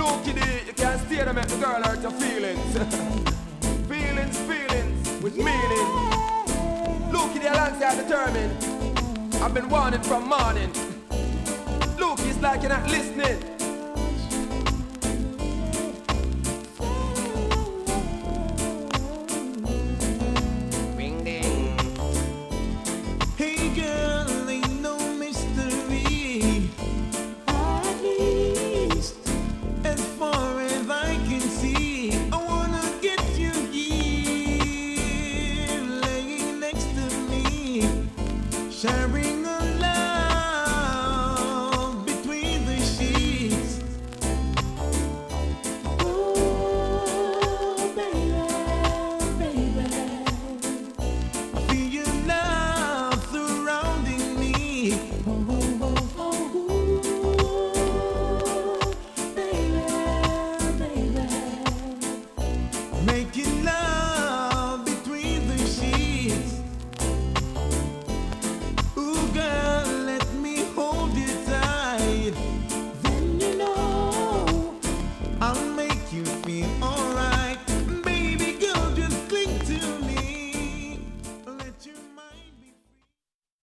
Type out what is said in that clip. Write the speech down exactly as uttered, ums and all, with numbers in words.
Look at it, you can't stay there, make the girl hurt your feelings. Feelings, feelings, with meaning. Look at the alongside determined. I've been warning from morning. Look, it's like you're not listening. Ring ding. Hey girl, ain't no mystery. At least, as far as I can see, I wanna get you here, laying next to me, sharing.